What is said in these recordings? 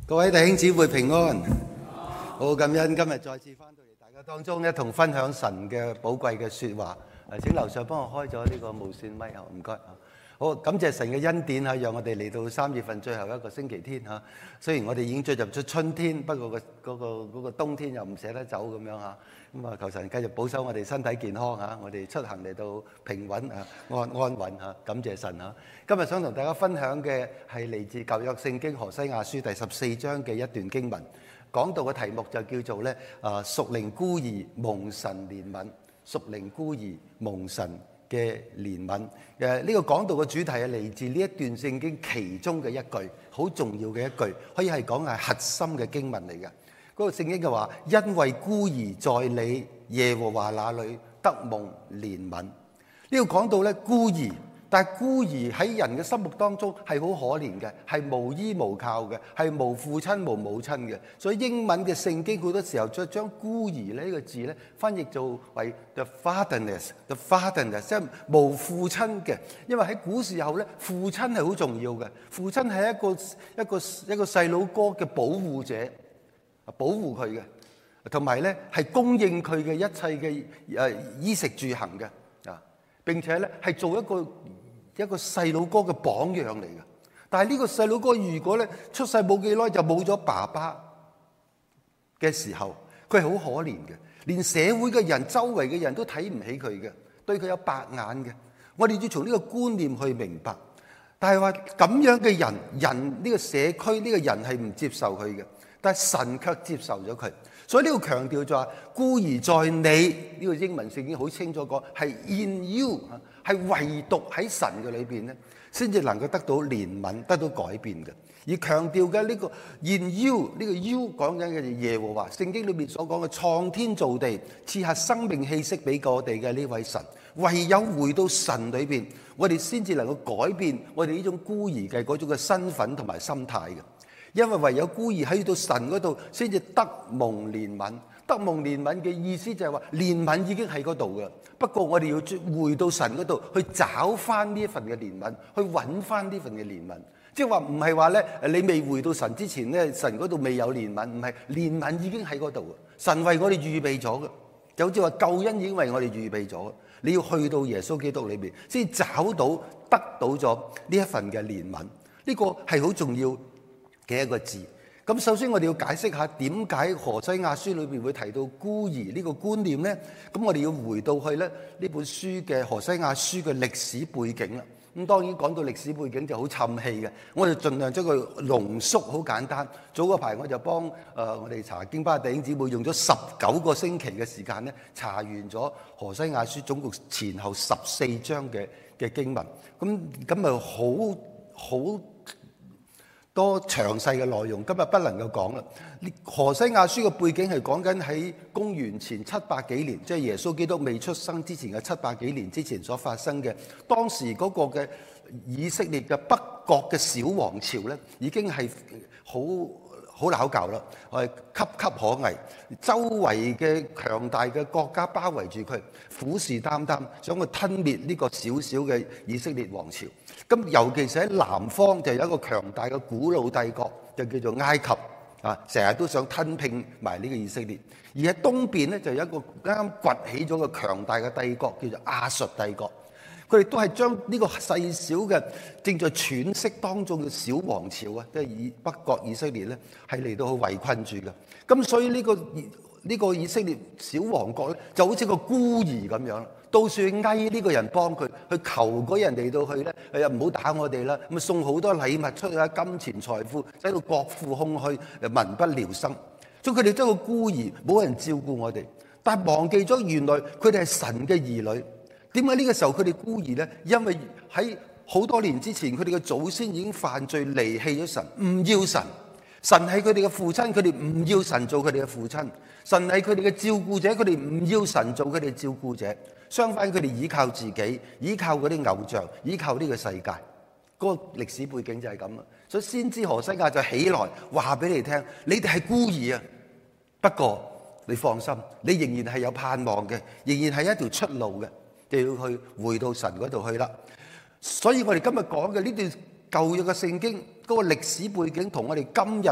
各位弟兄姊妹平安，好感恩今日再次翻到嚟大家當中一同分享神嘅寶貴嘅說話。請樓上幫我開咗呢個無線咪啊，唔該。好，感謝神嘅恩典嚇，讓我哋嚟到3月份最後一個星期天嚇。雖然我哋已經進入咗春天，不過嗰個冬天又唔捨得走咁樣嚇。咁啊，求神繼續保守我哋身體健康嚇，我哋出行嚟到平穩啊，安穩嚇。感謝神嚇。今日想同大家分享嘅係嚟自舊約聖經何西亞書第14章嘅一段經文，講到嘅題目就叫做咧屬靈孤兒蒙神憐憫，屬靈孤兒蒙神嘅憐憫。呢個講道嘅主題係嚟自呢一段聖經其中嘅一句，好重要嘅一句，可以係講係核心嘅經文嚟嘅。嗰個聖經就話：因為孤兒在你耶和華那裏得蒙憐憫。呢個講到咧孤兒，但係孤兒喺人嘅心目當中係好可憐嘅，係無依無靠嘅，係無父親無母親嘅。所以英文嘅聖經好多時候將孤兒呢個字咧翻譯做為 the fatherless， 即係無父親嘅。因為喺古時候咧，父親係好重要嘅，父親係一個細佬哥嘅保護者，保護佢嘅，同埋咧係供應佢嘅一切嘅衣食住行嘅啊，並且咧係做一個細佬哥嘅榜樣嚟嘅。但係呢個細佬哥如果咧出世冇幾耐就冇咗爸爸嘅時候，佢係好可憐嘅，連社會嘅人、周圍嘅人都睇唔起佢嘅，對佢有白眼嘅。我哋要從呢個觀念去明白，但係話咁樣嘅人呢個社區呢個人係唔接受佢嘅。但係神卻接受咗佢，所以呢個強調就話孤兒在你呢個英文聖經好清楚講係 in you， 係唯獨喺神嘅裏邊咧，先至能夠得到憐憫、得到改變嘅。而強調嘅呢個 in you 呢個 you 講緊嘅耶和華，聖經裏面所講嘅創天造地、賜下生命氣息俾我哋嘅呢位神，唯有回到神裏邊，我哋先至能夠改變我哋呢種孤兒嘅嗰種嘅身份同埋心態嘅。因為唯有孤兒喺到神嗰度，先至得蒙憐憫。得蒙憐憫嘅意思就係話，憐憫已經喺嗰度嘅。不過我哋要回到神嗰度去找翻呢一份嘅憐憫，去揾翻呢份嘅憐憫。即係話唔係話咧，你未回到神之前咧，神嗰度未有憐憫，唔係，憐憫已經喺嗰度。神為我哋預備咗嘅，就好似話救恩已經為我哋預備咗。你要去到耶穌基督裏邊，先找到得到咗呢一份嘅憐憫。呢個係好重要嘅一個字。咁首先我哋要解釋下點解何西亞書裏邊會提到孤兒呢個觀念呢？咁我哋要回到去咧呢本書嘅何西亞書嘅歷史背景啦。咁當然講到歷史背景就好沉氣嘅，我哋盡量將佢濃縮，好簡單。早嗰排我就幫我哋查經班弟兄姊妹用咗19個星期嘅時間咧，查完咗何西亞書總共前後14章嘅經文。咁咪好多詳細嘅內容，今日不能夠講啦。何西亞書嘅背景係講緊喺公元前700幾年，即係耶穌基督未出生之前嘅700幾年之前所發生嘅。當時嗰個嘅以色列嘅北國嘅小王朝咧，已經係好攪教啦，係岌岌可危。周圍嘅強大嘅國家包圍住佢，虎視眈眈，想去吞滅呢個小小嘅以色列王朝。咁尤其是喺南方就有一個強大嘅古老帝國，就叫做埃及啊，成日都想吞併埋呢個以色列。而喺東邊咧就有一個啱啱崛起咗嘅強大嘅帝國，叫做亞述帝國。佢哋都係將呢個細小嘅正在喘息當中嘅小王朝啊，即係以北國以色列咧，係嚟到去圍困住嘅。咁所以呢個以色列小王國咧，就好似個孤兒咁樣，到處嗌呢個人幫佢，去求嗰人嚟到去咧，唔好打我哋啦，咁送好多禮物出去啊，金錢財富，使到國庫空虛，民不聊生。所以佢哋真係個孤兒，冇人照顧我哋，但係忘記咗原來佢哋係神嘅兒女。點解呢個時候佢哋孤兒呢？因為喺好多年之前，佢哋嘅祖先已經犯罪離棄咗神，唔要神。神係佢哋嘅父親，佢哋唔要神做佢哋嘅父親。神係佢哋嘅照顧者，佢哋唔要神做佢哋照顧者。相反，佢哋依靠自己，依靠嗰啲偶像，依靠呢個世界。嗰個歷史背景就係咁啦。所以先知何西亞就起來話俾你聽：你哋係孤兒啊！不過你放心，你仍然係有盼望嘅，仍然係一條出路嘅。就要去回到神嗰度去啦。所以我哋今日講嘅呢段舊約嘅聖經嗰個歷史背景，同我哋今日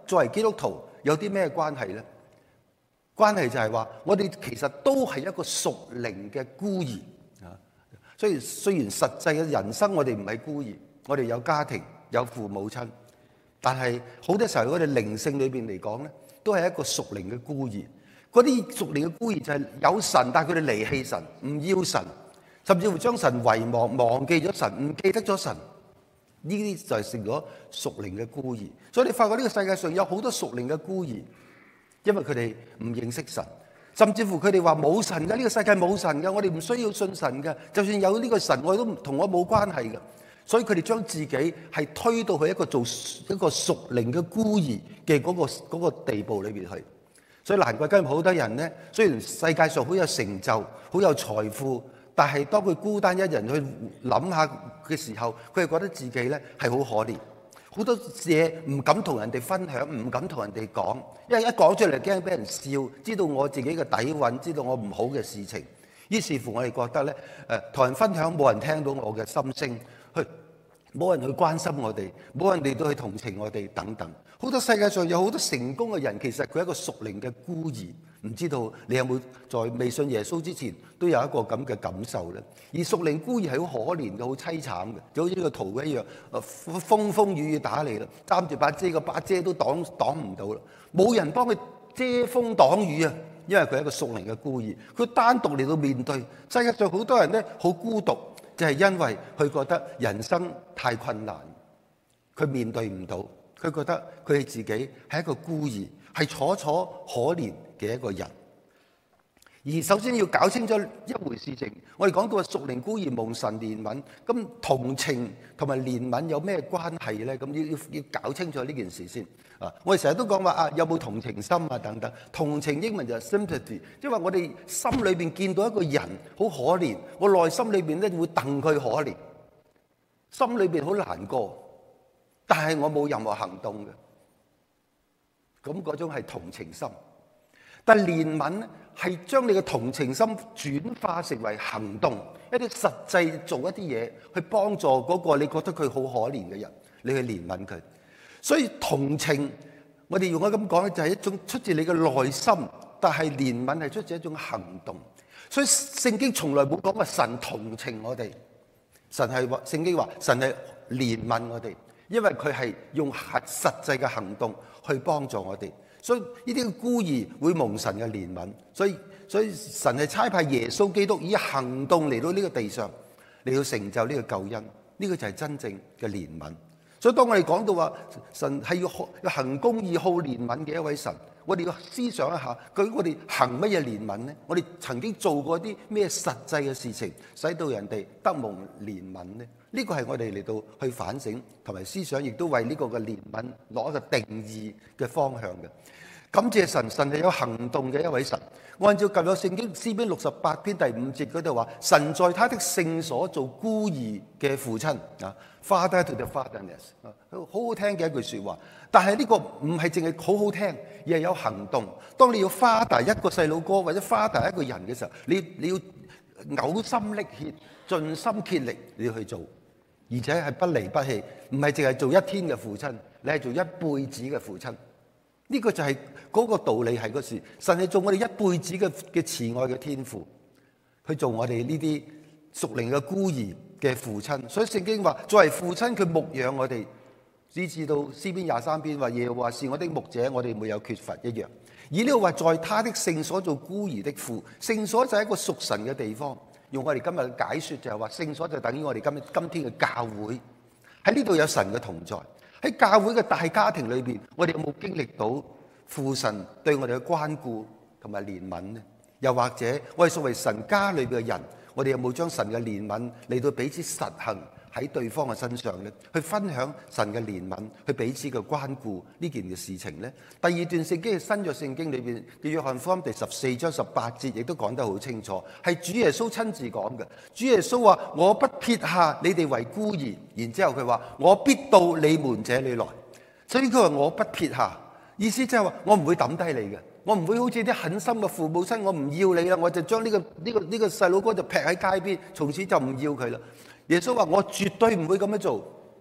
作為基督徒有啲咩關係呢？關係就係話，我哋其實都係一個屬靈嘅孤兒啊。雖然實際嘅人生我哋唔係孤兒，我哋有家庭有父母親，但係好多時候我哋靈性裏邊嚟講咧，都係一個屬靈嘅孤兒。嗰啲屬靈嘅孤兒就係有神，但係佢哋離棄神，唔要神，甚至乎將神遺忘，忘記咗神，唔記得咗神。呢啲就係成咗屬靈嘅孤兒。所以你發覺呢個世界上有好多屬靈嘅孤兒，因為佢哋唔認識神，甚至乎佢哋話冇神嘅，呢個世界冇神嘅，我哋唔需要信神嘅，就算有呢個神，我都同我冇關係嘅。所以佢哋將自己係推到去一個做一個屬靈嘅孤兒嘅嗰個地步裏邊去。所以難怪今日好多人呢，雖然世界上好有成就、好有財富，但係當佢孤單一人去諗下嘅時候，佢係覺得自己呢係好可憐，好多嘢唔敢同人哋分享，唔敢同人哋講，因為一講出嚟驚俾人笑，知道我自己嘅底蘊，知道我唔好嘅事情。於是乎我哋覺得呢，同人分享冇人聽到我嘅心聲，冇人去關心我哋，冇人哋都去同情我哋等等。好多世界上有好多成功嘅人，其實佢係一個屬靈嘅孤兒。唔知道你有冇在未信耶穌之前都有一個咁嘅感受呢？而屬靈孤兒係好可憐嘅，好凄慘嘅，就好似呢個圖一樣，風風雨雨打嚟啦，擔住把遮，個把遮都擋唔到啦，冇人幫佢遮風擋雨啊！因為佢係一個屬靈嘅孤兒，佢單獨嚟到面對世界上好多人呢，好孤獨，就係因為佢覺得人生太困難，佢面對唔到，佢覺得佢係自己係一個孤兒，係楚楚可憐嘅一個人。而首先要搞清楚一回事情，我哋講到屬靈孤兒蒙神憐憫，咁同情同埋憐憫有咩關係呢？咁要搞清楚呢件事先。我哋成日都講話有冇同情心啊等等。同情英文就係 sympathy， 即係話我哋心裏邊見到一個人好可憐，我內心裏邊咧會戥佢可憐，心裏邊好難過，但係我冇任何行動嘅，咁嗰種係同情心。但係憐憫咧係將你嘅同情心轉化成為行動，一啲實際做一啲嘢去幫助嗰個你覺得佢好可憐嘅人，你去憐憫佢。所以同情，我哋用咗咁講咧，就係一種出自你嘅內心，但係憐憫係出自一種行動。所以聖經從來冇講過神同情我哋，聖經話神係憐憫我哋，因為佢係用實際嘅行動去幫助我哋。所以呢啲孤兒會蒙神嘅憐憫，所以神係差派耶穌基督以行動嚟到呢個地上，嚟到成就呢個救恩。呢個就係真正嘅憐憫。所以當我哋講到話神係要行公義、好憐憫嘅一位神，我哋要思想一下，究竟我哋行乜嘢憐憫呢？我哋曾經做過啲咩實際嘅事情，使到人哋得蒙憐憫呢？呢個係我哋嚟到去反省同埋思想，亦都為呢個嘅憐憫攞一個定義嘅方向嘅。感謝神，神係有行動嘅一位神。按照舊約聖經詩篇68篇第5節嗰度話，神在他的聖所做孤兒嘅父親啊 ，Father to the fatherless 啊，好好聽嘅一句說話。但係呢個唔係淨係好好聽，而係有行動。當你要father一個細路哥或者father一個人嘅時候，你要嘔心瀝血、盡心竭力你要去做，而且係不離不棄，唔係淨係做一天嘅父親，你係做一輩子嘅父親。呢個就係嗰個道理，係嗰時神係做我哋一輩子嘅慈愛嘅天父，去做我哋呢啲屬靈嘅孤兒嘅父親。所以聖經話，作為父親佢牧養我哋，以至到詩篇23篇話，耶和華是我的牧者，我哋沒有缺乏一樣。而呢度話，在他的聖所做孤兒的父，聖所就係一個屬神嘅地方。用我哋今日嘅解說就係話，聖所就等於我哋今天嘅教會，喺呢度有神嘅同在。喺教會嘅大家庭裏邊，我哋有冇經歷到父神對我哋嘅關顧同埋憐憫呢？又或者我哋作為神家裏邊嘅人，我哋有冇將神嘅憐憫嚟到彼此實行喺對方嘅身上呢？去分享神嘅憐憫，去彼此嘅關顧呢件嘅事情呢？第二段聖經係新約聖經裏邊嘅約翰福音第14章18節，亦都講得好清楚，係主耶穌親自講嘅。主耶穌話：我不撇下你哋為孤兒。然之後佢話：我必到你們這裏來。所以佢話我不撇下，意思即係話我唔會抌低你嘅，我唔會好似啲狠心嘅父母親，我唔要你啦，我就將呢個細佬哥就劈喺街邊，從此就唔要佢啦。耶穌話：我絕對唔會咁樣做，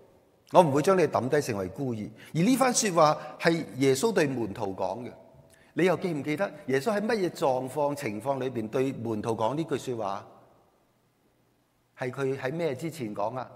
我唔會將你抌低成為孤兒。而呢番說話係耶穌對門徒講嘅。你又記唔記得耶穌喺乜嘢狀況情況裏邊對門徒講呢句說話？係佢喺咩之前講啊？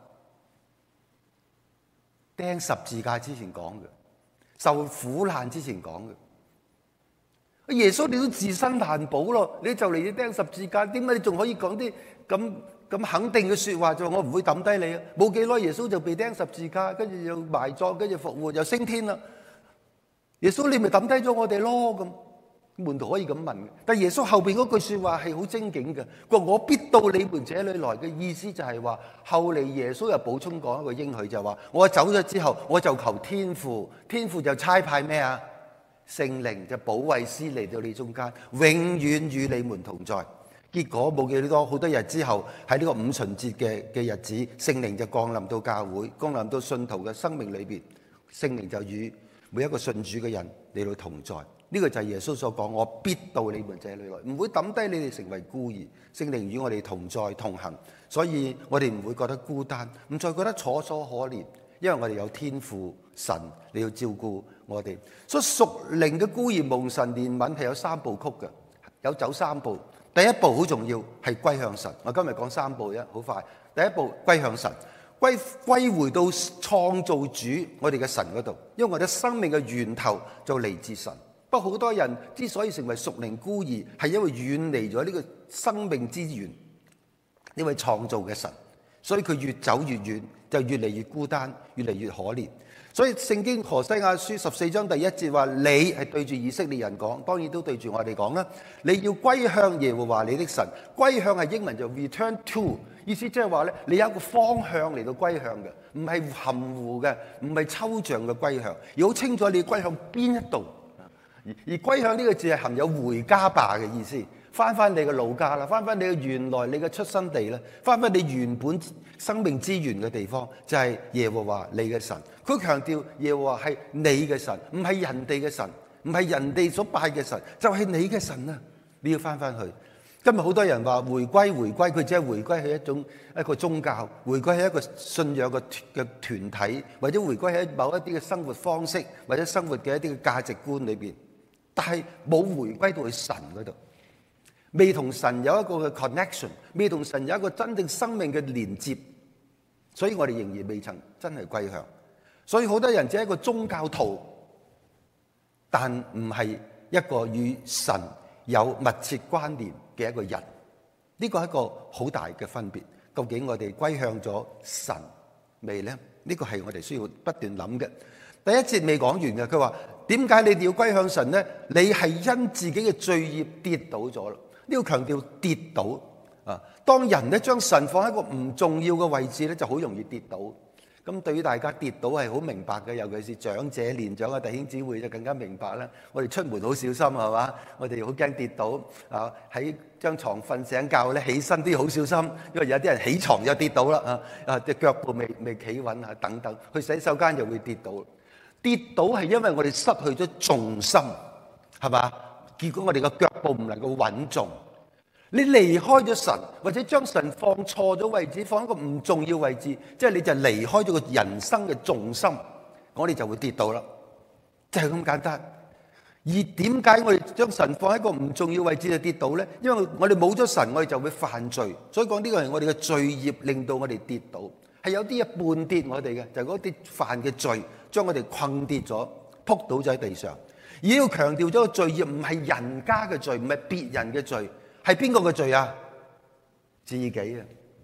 釘十字架之前講嘅，受苦難之前講嘅。耶穌你都自身難保咯，你就嚟要釘十字架，點解你仲可以講啲咁肯定嘅說話？就我唔會抌低你啊！冇幾耐耶穌就被釘十字架，跟住又埋葬，跟住復活，又升天啦。耶穌你咪抌低咗我哋咯咁。門徒可以咁問嘅，但耶穌後邊嗰句說話係好精警嘅，佢話我必到你們這裏來嘅意思就係話，後嚟耶穌又補充講一個應許，就係話我走咗之後，我就求天父，天父就差派咩啊？聖靈就保惠師嚟到你中間，永遠與你們同在。結果冇幾多好多日之後，喺呢個五旬節嘅日子，聖靈就降臨到教會，降臨到信徒嘅生命裏邊，聖靈就與每一個信主嘅人嚟到同在。呢個就係耶穌所講，我必到你們這裏來，唔會抌低你哋成為孤兒。聖靈與我哋同在同行，所以我哋唔會覺得孤單，唔再覺得楚楚可憐，因為我哋有天父神你要照顧我哋。所以屬靈嘅孤兒蒙神憐憫係有三部曲嘅，有走三步。第一步好重要，係歸向神。我今日講三步啫，好快。第一步歸向神，歸回到創造主我哋嘅神嗰度，因為我哋生命嘅源頭就嚟自神。不過好多人之所以成為屬靈孤兒，係因為遠離咗呢個生命之源，因為創造嘅神，所以佢越走越遠，就越嚟越孤單，越嚟越可憐。所以聖經何西阿書14章第1節話，你係對住以色列人講，當然都對住我哋講啦。你要歸向耶和華你的神，歸向係英文就 return to， 意思即係話咧，你有一個方向嚟到歸向嘅，唔係含糊嘅，唔係抽象嘅歸向，而好清楚你要歸向邊一度。而歸向呢個字係含有回家吧嘅意思，翻你嘅老家啦，翻你嘅原來你嘅出生地啦，翻你原本生命之源嘅地方，就係耶和華你嘅神。佢強調耶和華係你嘅神，唔係人哋嘅神，唔係人哋所拜嘅神，就係你嘅神啊！你要翻去。今日好多人話回歸，佢只係回歸係一個宗教，回歸係一個信仰嘅團體，或者回歸喺某一啲嘅生活方式，或者生活嘅一啲嘅價值觀裏邊。但係冇回歸到去神嗰度，未同神有一個嘅 connection， 未同神有一個真正生命嘅連接，所以我哋仍然未曾真係歸向。所以好多人只係一個宗教徒，但唔係一個與神有密切關聯嘅一個人。呢個係一個好大嘅分別。究竟我哋歸向咗神未呢？呢個係我哋需要不斷諗嘅。第一節未講完嘅，佢話點解你哋要歸向神呢？你係因自己嘅罪孽跌倒咗啦。呢個強調跌倒啊！當人咧將神放喺一個唔重要嘅位置咧，就好容易跌倒。咁對於大家跌倒係好明白嘅，尤其是長者年長嘅弟兄姊妹就更加明白啦。我哋出門好小心係嘛？我哋好驚跌倒啊！喺張床瞓醒覺咧，起身都要好小心，因為有啲人起床就跌倒啦啊！隻腳部未企穩啊等等，去洗手間就會跌倒。跌倒係因為我哋失去咗重心，係嘛？結果我哋個腳步唔能夠穩重。你離開咗神，或者將神放錯咗位置，放一個唔重要位置，即係你就離開咗個人生嘅重心，我哋就會跌倒啦。就係咁簡單。而點解我哋將神放喺一個唔重要位置就跌倒呢？因為我哋冇咗神，我哋就會犯罪。所以講呢個係我哋嘅罪孽令到我哋跌倒。係有啲嘢絆跌我哋嘅，就係嗰啲犯嘅罪，將我哋困跌咗，撲倒咗喺地上。而要強調咗個罪孽唔係人家嘅罪，唔係別人嘅罪，係邊個嘅罪啊？自己啊！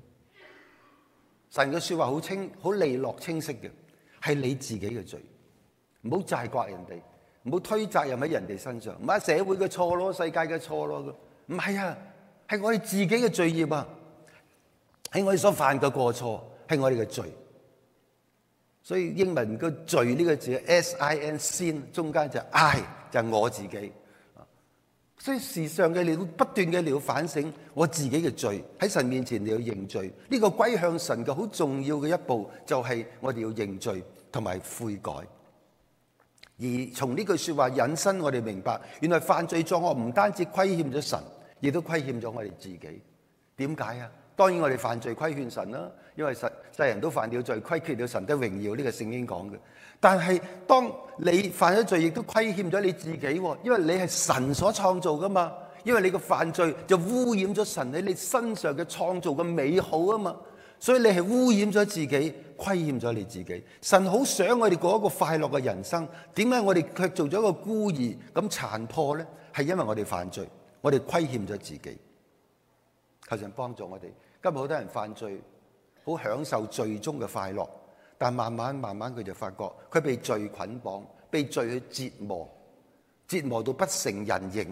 神嘅說話好清、好利落、清晰嘅，係你自己嘅罪，唔好責怪人哋，唔好推責任喺人哋身上，唔係社會嘅錯咯，世界嘅錯咯，唔係啊，係我哋自己嘅罪孽啊，係我哋所犯嘅過錯。係我哋嘅罪，所以英文個罪呢個字 sin sin 中間就 I 就係我自己，所以時常嘅你要不斷嘅你要反省我自己嘅罪，喺神面前你要認罪。呢個歸向神嘅好重要嘅一步就係我哋要認罪同埋悔改。而從呢句說話引申我哋明白，原來犯罪作惡唔單止虧欠咗神，亦都虧欠咗我哋自己。點解啊？ 當然我哋犯罪虧欠神啦，因為世人都犯了罪，虧缺了神的榮耀，呢個聖經講嘅。但係當你犯咗罪，亦都虧欠咗你自己，因為你係神所創造噶嘛。因為你個犯罪就污染咗神喺你身上嘅創造嘅美好啊嘛，所以你係污染咗自己，虧欠咗你自己。神好想我哋過一個快樂嘅人生，點解我哋卻做咗一個孤兒咁殘破呢？係因為我哋犯罪，我哋虧欠咗自己。求神幫助我哋。今日好多人犯罪，好享受罪中嘅快樂，但慢慢佢就發覺佢被罪捆綁，被罪去折磨到不成人形，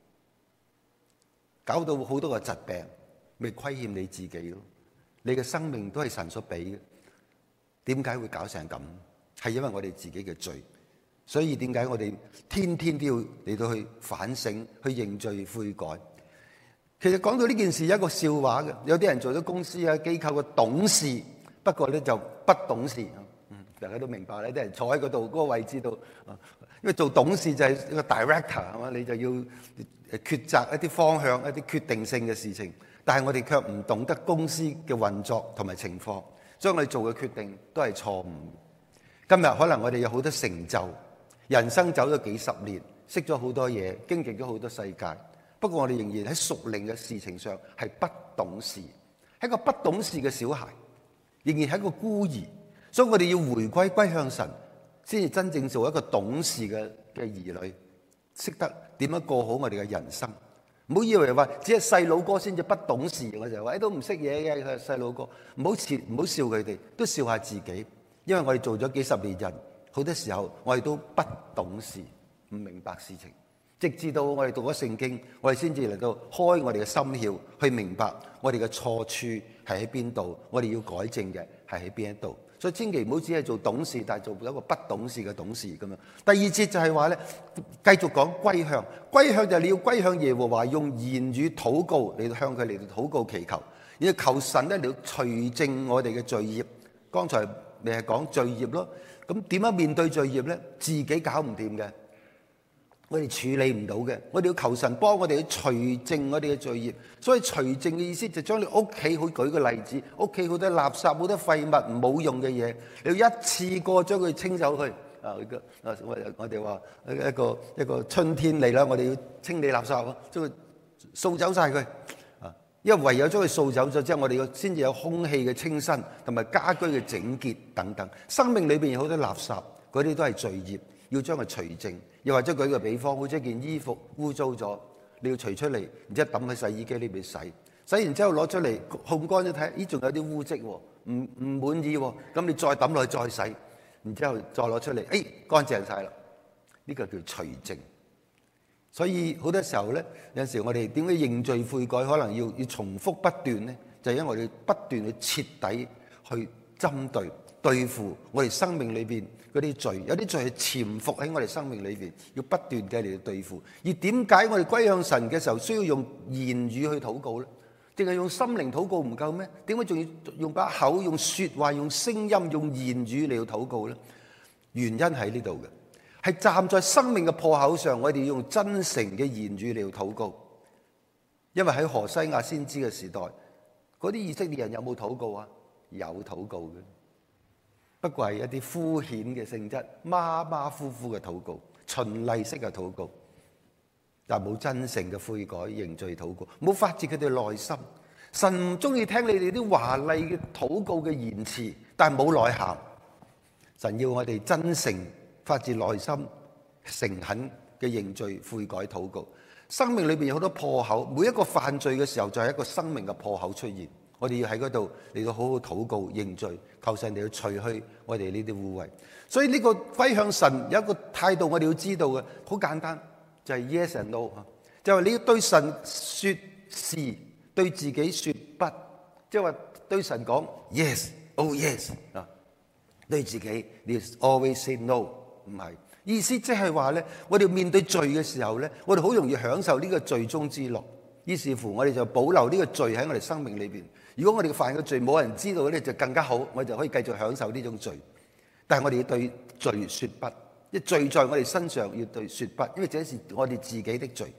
搞到好多個疾病，咪虧欠你自己咯。你嘅生命都係神所俾嘅，點解會搞成咁？係因為我哋自己嘅罪。所以點解我哋天天都要嚟到去反省、去認罪悔改？其實講到呢件事有一個笑話嘅，有啲人做咗公司啊機構嘅董事，不過咧就不懂事。大家都明白咧，啲人坐喺嗰度嗰個位置度，因為做董事就係一個 director 係嘛，你就要抉擇一啲方向、一啲決定性嘅事情。但係我哋卻唔懂得公司嘅運作同埋情況，所以我哋做嘅決定都係錯誤。今日可能我哋有好多成就，人生走咗幾十年，識咗好多嘢，經歷咗好多世界。不過我哋仍然喺屬靈嘅事情上係不懂事，係一個不懂事嘅小孩，仍然係一個孤兒。所以我哋要歸向神，先至真正做一個懂事嘅兒女，識得點樣過好我哋嘅人生。唔好以為話只係細佬哥先至不懂事，我就話都唔識嘢嘅，佢係細佬哥。唔好笑佢哋，都笑下自己。因為我哋做咗幾十年人，好多時候我哋都不懂事，唔明白事情。直至到我哋讀咗聖經，我哋先至嚟到開我哋嘅心竅，去明白我哋嘅錯處係喺邊度，我哋要改正嘅係喺邊一度。所以千祈唔好只係做董事，但係做一個不懂事嘅董事咁樣。第二節就係話咧，繼續講歸向，歸向就係你要歸向耶和華，用言語禱告，你向佢嚟到禱告祈求，要求神咧嚟到除淨我哋嘅罪孽。剛才你係講罪孽咯，咁點樣面對罪孽咧？自己搞唔掂嘅，我哋處理唔到嘅，我哋要求神幫我哋去除淨我哋嘅罪孽。所以除淨嘅意思就將你屋企，好舉個例子，屋企好多垃圾、好多廢物、冇用嘅嘢，你要一次過將佢清走去。我哋話一個春天嚟啦，我哋要清理垃圾，將佢掃走晒佢。因為唯有將佢掃走咗之後，我哋先至有空氣嘅清新，同埋家居嘅整潔等等。生命裏邊有好多垃圾，嗰啲都係罪孽，要將佢除淨。又或者舉個比方，好似一件衣服污糟咗，你要除出嚟，然之後抌喺洗衣機呢邊洗，洗完之後攞出嚟烘乾咗睇，咦仲有啲污漬喎，唔滿意喎，咁你再抌落去再洗，然之後再攞出嚟，乾淨晒啦，呢個叫除淨。所以好多時候咧，有陣時我哋點解認罪悔改可能要重複不斷咧？就係因為我哋不斷去徹底去針對付我哋生命裏邊嗰啲罪，有啲罪係潛伏喺我哋生命裏邊，要不斷嘅嚟對付。而點解我哋歸向神嘅時候需要用言語去禱告咧？淨係用心靈禱告唔夠咩？點解仲要用把口、用說話、用聲音、用言語嚟到禱告咧？原因喺呢度嘅，係站在生命嘅破口上，我哋要用真誠嘅言語嚟到禱告。因為喺何西亞先知嘅時代，嗰啲以色列人有冇禱告啊？有禱告嘅。不過係一啲敷衍嘅性質，馬馬虎虎嘅禱告，循例式嘅禱告，但冇真誠嘅悔改認罪禱告，冇發自佢哋內心。神唔中意聽你哋啲華麗嘅禱告嘅言辭，但係冇內涵。神要我哋真誠發自內心誠懇嘅認罪悔改禱告。生命裏邊有好多破口，每一個犯罪嘅時候就係一個生命嘅破口出現。我哋要喺嗰度嚟到好好禱告認罪，求神嚟到除去我哋呢啲污穢。所以呢個歸向神有一個態度，我哋要知道嘅好簡單，就係 yes and no， 就係你要對神說是，對自己說不，即係話對神講 yes，oh yes 啊，對自己你 always say no， 唔係意思即係話咧，我哋面對罪嘅時候咧，我哋好容易享受呢個罪中之樂，於是乎我哋就保留呢個罪喺我哋生命裏邊。如果我哋犯嘅罪冇人知道咧，就更加好，我就可以繼續享受呢種罪。但係我哋要對罪說不，因為罪在我哋身上要對說不，因為這是我哋自己的罪。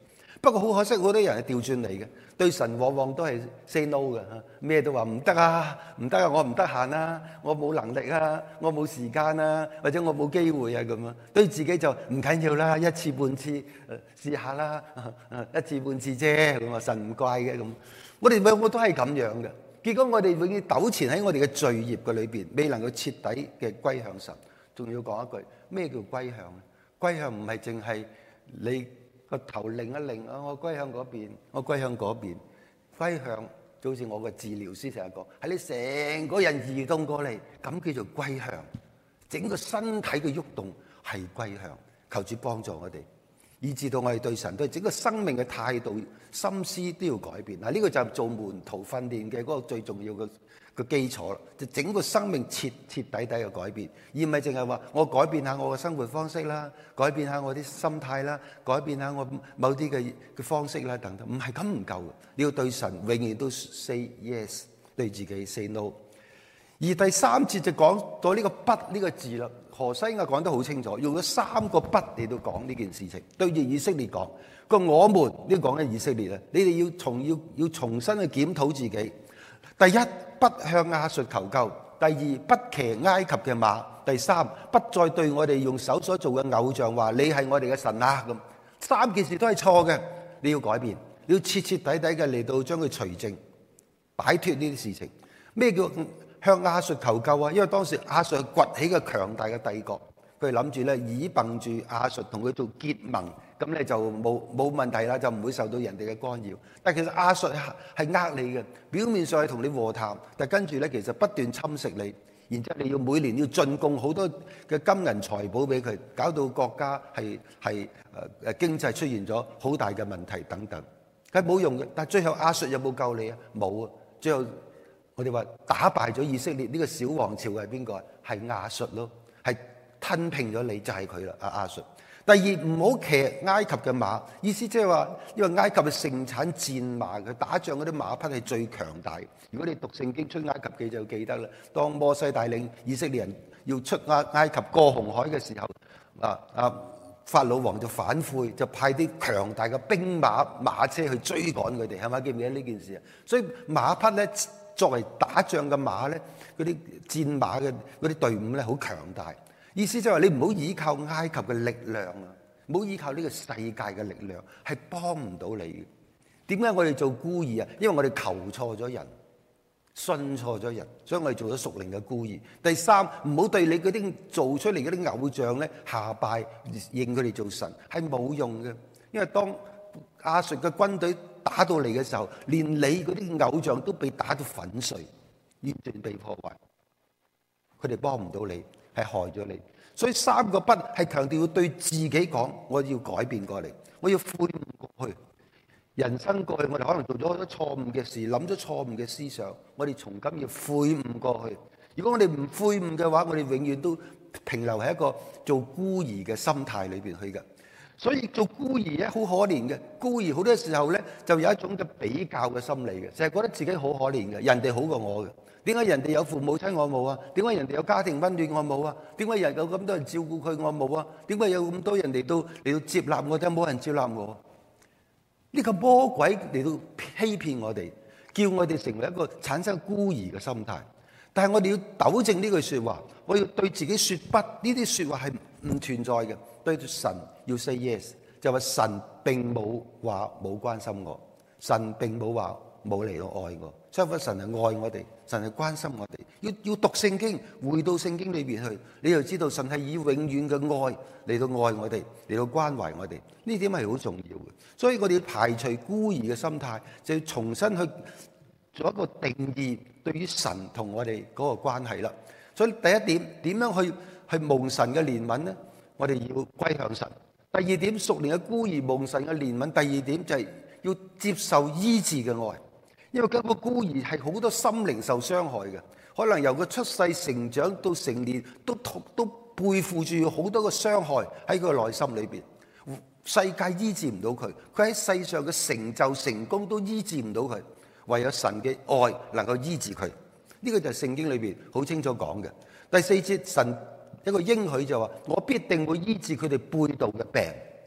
不過好可惜，好多人係調轉嚟嘅，對神往往都係 say no 嘅，咩都話唔得啊，唔得啊，我唔得閒啊，我冇能力啊，我冇時間啊，或者我冇機會啊咁啊，對自己就唔緊要啦，一次半次試下啦，一次半次啫，咁啊神唔怪嘅咁。我哋每個都係咁樣嘅，結果我哋永遠糾纏喺我哋嘅罪孽嘅裏邊，未能夠徹底嘅歸向神。仲要講一句，咩叫歸向咧？歸向唔係淨係你個頭擰一擰啊！我歸向嗰邊，我歸向嗰邊。歸向就好似我個治療師成日講，係你成個人移動過嚟，咁叫做歸向。整個身體嘅喐動係歸向，求主幫助我哋，以至到我哋對神對整個生命嘅態度、心思都要改變。嗱，呢個就係做門徒訓練嘅嗰個最重要嘅基礎啦，就整個生命徹徹底底嘅改變，而唔係淨係話我改變下我嘅生活方式啦，改變下我啲心態啦，改變下我某啲嘅方式啦等等，唔係咁唔夠嘅。你要對神永遠都 say yes， 對自己 say no。而第三節就講到呢個不呢個字啦，何西阿講得好清楚，用咗3個不嚟到講呢件事情，對住以色列講。個我們呢講緊以色列啊，你哋要重新去檢討自己。第一，不向亞述求救；第二，不騎埃及嘅馬；第三，不再對我哋用手所做嘅偶像話你係我哋嘅神啊咁。3件事都係錯嘅，你要改變，你要徹徹底底嘅嚟到將佢除淨，擺脫呢啲事情。咩叫向亞述求救啊？因為當時亞述係崛起嘅強大嘅帝國，佢諗住咧倚憑住亞述同佢做結盟，咁咧就冇問題啦，就唔會受到人哋嘅干擾。但其實亞述係呃你嘅，表面上係同你和談，但跟住咧其實不斷侵蝕你，然之後你要每年要進貢好多嘅金銀財寶俾佢，搞到國家係經濟出現咗好大嘅問題等等，係冇用嘅。但最後亞述有冇救你啊？冇啊！最後我哋話打敗咗以色列呢個小王朝係邊個啊？係亞述咯，係吞併咗你就係佢啦，亞述。第二，唔好騎埃及嘅馬，意思即係話，因為埃及係盛產戰馬，佢打仗嗰啲馬匹係最強大。如果你讀聖經出埃及記就記得啦，當摩西帶領以色列人要出埃及過紅海嘅時候，法老王就反悔，就派啲強大嘅兵馬馬車去追趕佢哋，係咪？記唔記得呢件事啊？所以馬匹咧作為打仗嘅馬咧，嗰啲戰馬嘅嗰啲隊伍咧好強大。意思就係話你唔好依靠埃及嘅力量啊，唔好依靠呢個世界嘅力量，係幫唔到你嘅。點解我哋做孤兒啊？因為我哋求錯咗人，信錯咗人，所以我哋做咗屬靈嘅孤兒。第三，唔好對你嗰啲做出嚟嗰啲偶像咧下拜，認佢哋做神，係冇用嘅。因為當亞述嘅軍隊打到嚟嘅時候，連你嗰啲偶像都被打到粉碎，完全被破壞，佢哋幫唔到你。係害咗你，所以3個不係強調要對自己講，我要改變過嚟，我要悔悟過去。人生過去，我哋可能做咗好多錯誤嘅事，諗咗錯誤嘅思想，我哋從今要悔悟過去。如果我哋唔悔悟嘅話，我哋永遠都停留喺一個做孤兒嘅心態裏邊去嘅。所以做孤兒咧好可憐嘅，孤兒好多時候咧就有一種嘅比較嘅心理嘅，就係覺得自己好可憐嘅，人哋好過我嘅。點解人哋有父母親我冇啊？點解人哋有家庭溫暖我冇啊？點解人有咁多人照顧佢我冇啊？點解有咁多人嚟到接納我，但冇人接納我？呢個魔鬼嚟到欺騙我哋，叫我哋成為一個產生孤兒嘅心態。但係我哋要糾正呢句說話，我要對自己說不，呢啲說話係唔存在嘅。對神要 say yes， 就話神並冇話冇關心我，神並冇話冇嚟到愛我，相反神係愛我哋，神係關心我哋。要讀聖經，回到聖經裏邊去，你就知道神係以永遠嘅愛嚟到愛我哋，嚟到關懷我哋。呢點係好重要嘅。所以我哋要排除孤兒嘅心態，就要重新去做一個定義，對於神同我哋嗰個關係啦。所以第一點，點樣去蒙神嘅憐憫呢？我哋要歸向神。第二點，屬靈嘅孤兒蒙神嘅憐憫。第二點就係要接受醫治嘅愛。因為嗰個孤兒係好多心靈受傷害嘅，可能由佢出世成長到成年，都背負住好多個傷害喺佢內心裏邊。世界醫治唔到佢，佢喺世上嘅成就成功都醫治唔到佢，唯有神嘅愛能夠醫治佢。呢個就係聖經裏邊好清楚講嘅。第4節，神一個應許就話：我必定會醫治佢哋背道嘅病。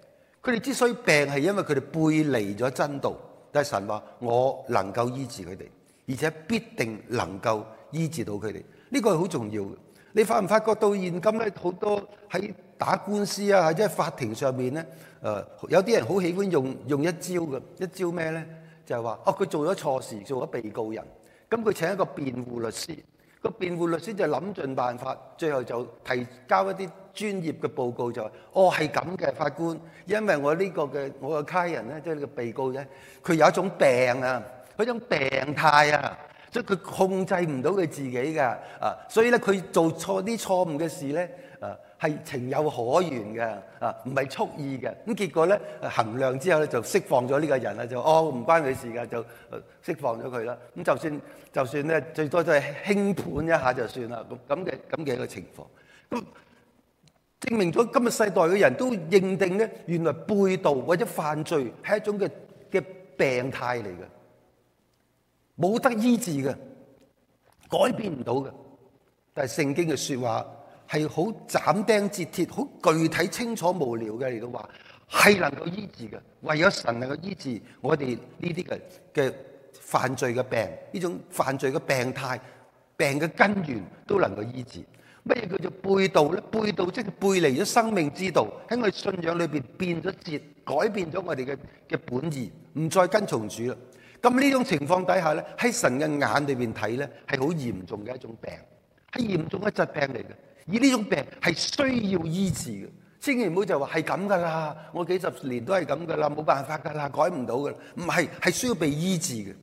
佢哋之所以病係因為佢哋背離咗真道，但係神話我能夠醫治佢哋，而且必定能夠醫治到佢哋。呢個係好重要嘅。你發唔發覺到現今咧，好多喺打官司啊，或者喺法庭上面咧，有啲人好喜歡用一招嘅，一招咩咧？就係話佢做咗錯事，做咗被告人，咁佢請一個辯護律師，個辯護律師就諗盡辦法，最後就提交一啲專業嘅報告，就話係咁嘅法官，因為我個客人咧，即係呢個被告咧，佢有一種病啊，嗰種病態啊。所以佢控制唔到佢自己㗎，所以咧佢做錯啲錯誤嘅事咧，係情有可原嘅，唔係蓄意嘅。咁結果咧衡量之後咧就釋放咗呢個人啦，就唔關佢事㗎，就釋放咗佢啦。咁就算咧最多都係輕判一下就算啦。咁嘅一個情況，咁證明咗今日世代嘅人都認定咧，原來背道或者犯罪係一種嘅病態嚟嘅。冇得醫治嘅，改變唔到嘅。但係聖經嘅說話係好斬釘截鐵、好具體、清楚、無聊嘅嚟到話，係能夠醫治嘅。唯有神能夠醫治我哋呢啲嘅犯罪嘅病，呢種犯罪嘅病態、病嘅根源都能夠醫治。乜嘢叫做背道咧？背道即係背離咗生命之道，喺我哋信仰裏邊變咗節，改變咗我哋嘅本意，唔再跟從主啦。咁呢種情況底下咧，喺神嘅眼裏邊睇咧，係好嚴重嘅一種病，係嚴重嘅疾病嚟嘅。而呢種病係需要醫治嘅，千祈唔好就話係咁噶啦，我幾十年都係咁噶啦，冇辦法噶啦，改唔到噶啦。唔係，係需要被醫治嘅，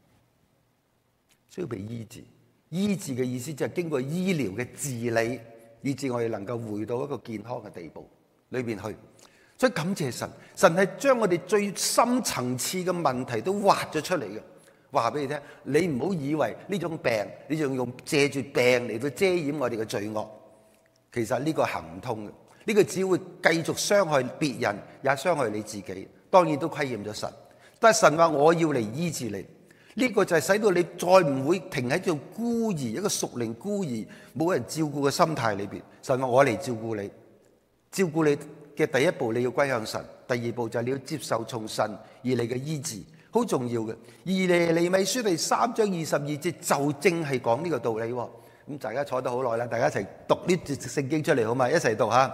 需要被醫治。醫治嘅意思就係經過醫療嘅治理，以致我哋能夠回到一個健康嘅地步裏邊去。所以感謝神，神係將我哋最深層次嘅問題都挖咗出嚟嘅。話俾你聽，你唔好以為呢種病，你仲用借住病嚟到遮掩我哋嘅罪惡。其實呢個行唔通嘅，呢個只會繼續傷害別人，也傷害你自己。當然都虧欠咗神。但係神話我要嚟醫治你，呢個就係使到你再唔會停喺做孤兒，一個屬靈孤兒，冇人照顧嘅心態裏邊。神話我嚟照顧你，照顧你嘅第一步你要歸向神，第二步就係你要接受從神而嚟嘅醫治，好重要嘅。而耶利米書第3章22節就正係講呢個道理。咁大家坐得好耐啦，大家一齊讀呢節聖經出嚟好嘛？一齊讀下。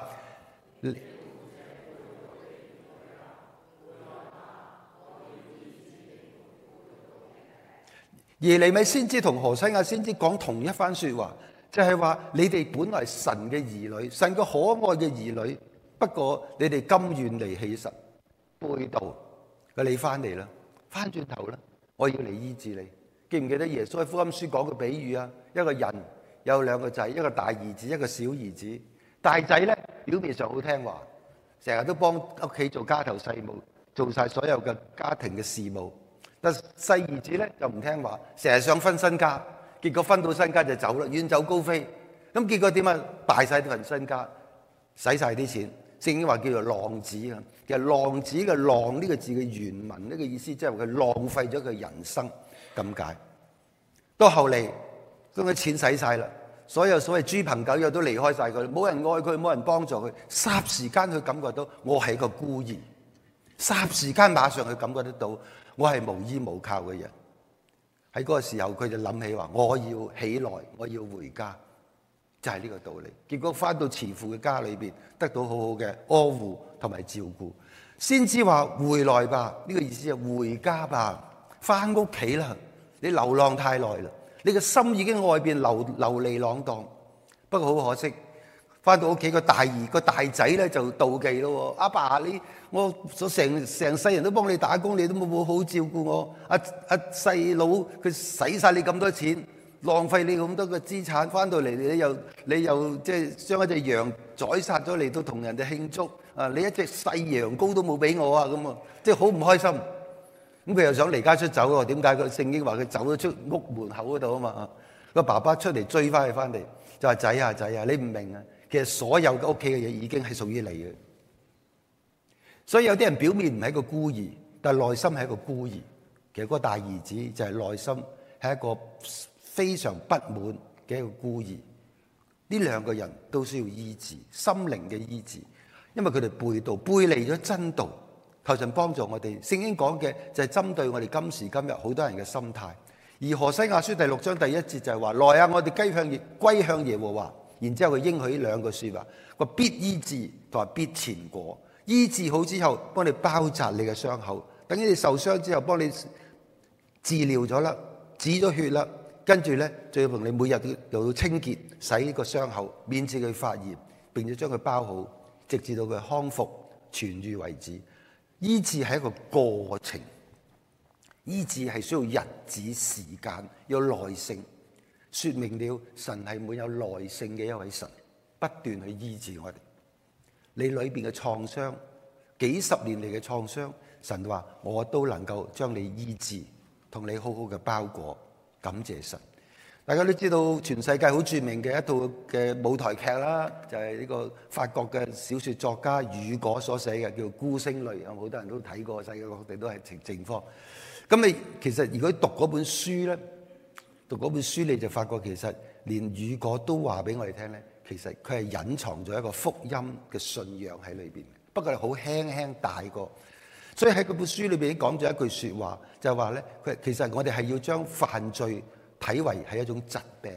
耶利米先知同何西阿先知講同一番說話，就係話你哋本來神嘅兒女，神嘅可愛嘅兒女。不過你哋甘願離棄神，背道，你翻嚟啦，翻轉頭啦，我要嚟醫治你。記唔記得耶穌喺福音書講個比喻啊？一個人有兩個仔，一個大兒子，一個小兒子。大仔咧表面上好聽話，成日都幫屋企做家頭細務，做晒所有嘅家庭嘅事務。但細兒子咧就唔聽話，成日想分身家，結果分到身家就走啦，遠走高飛。咁結果點啊？敗晒呢份身家，使晒啲錢。聖經話叫做浪子啊，其實浪子嘅浪呢個字嘅原文呢個意思，即係話佢浪費咗佢人生咁解。到後嚟，將佢錢使晒啦，所謂豬朋狗友都離開晒佢，冇人愛佢，冇人幫助佢。霎時間佢感覺到我係一個孤兒，霎時間馬上佢感覺得到我係無依無靠嘅人。喺嗰個時候，佢就諗起話：我要起來，我要回家。就係呢個道理。結果翻到慈父嘅家裏邊，得到好好嘅呵護同埋照顧。先知話回來吧，呢個意思係回家吧，翻屋企啦。你流浪太耐啦，你嘅心已經外邊流離浪蕩。不過好可惜，翻到屋企個大仔咧就妒忌咯。阿爸，我成世人都幫你打工，你都冇好照顧我。阿細佬佢使晒你咁多錢，浪費你咁多嘅資產，翻到嚟你又即係將一隻羊宰殺咗嚟到同人哋慶祝啊！你一隻細羊羔都冇俾我啊！咁啊，即係好唔開心。咁佢又想離家出走喎？點解？個聖經話佢走咗出屋門口嗰度啊嘛。個爸爸出嚟追翻佢翻嚟，就話仔啊，你唔明啊！其實所有嘅屋企嘅嘢已經係屬於你嘅。所以有啲人表面唔係一個孤兒，但係內心係一個孤兒。其實嗰個大兒子就係內心係一個非常不滿嘅一個孤兒。呢兩個人都需要醫治，心靈嘅醫治。 因為佢哋背離咗真道。求神幫助我哋。聖經講嘅就係針對我哋今時今日好多人嘅心態。而何西亞書第6章第1節就係話：來啊，我哋歸向耶和華。然之後佢應許兩句說話，話必醫治同埋必前果。醫治好之後，幫你包紮你嘅傷口，等於你受傷之後，幫你治療咗啦，止咗血啦，跟住呢，就要同你每日都要清潔，洗個傷口，免致佢發炎，並且將佢包好，直至到佢康復痊癒為止。醫治係一個過程，醫治係需要日子時間，有耐性，說明了神係滿有耐性嘅一位神，不斷去醫治我哋。你裏邊嘅創傷，幾十年嚟嘅創傷，神話我都能夠將你醫治，同你好好嘅包裹。感謝神。大家都知道全世界好著名嘅一套嘅舞台劇啦，就係呢個法國嘅小說作家雨果所寫嘅，叫《孤星淚》，有好多人都睇過，世界各地都係情況。咁你其實如果讀嗰本書咧，讀嗰本書你就發覺其實連雨果都話俾我哋聽咧，其實佢係隱藏咗一個福音嘅信仰喺裏邊，不過係好輕輕帶過。所以喺嗰本書裏邊講咗一句說話，就係話咧，佢其實我哋係要將犯罪睇為係一種疾病。